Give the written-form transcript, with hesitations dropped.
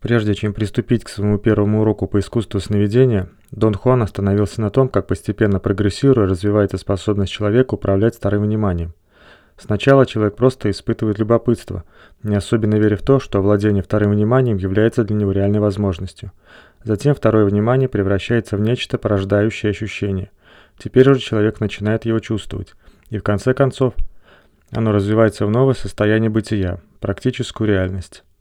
Прежде чем приступить к своему первому уроку по искусству сновидения, Дон Хуан остановился на том, как постепенно прогрессируя развивается способность человека управлять вторым вниманием. Сначала человек просто испытывает любопытство, не особенно веря в то, что овладение вторым вниманием является для него реальной возможностью. Затем второе внимание превращается в нечто, порождающее ощущение. Теперь уже человек начинает его чувствовать, и в конце концов оно развивается в новое состояние бытия, практическую реальность.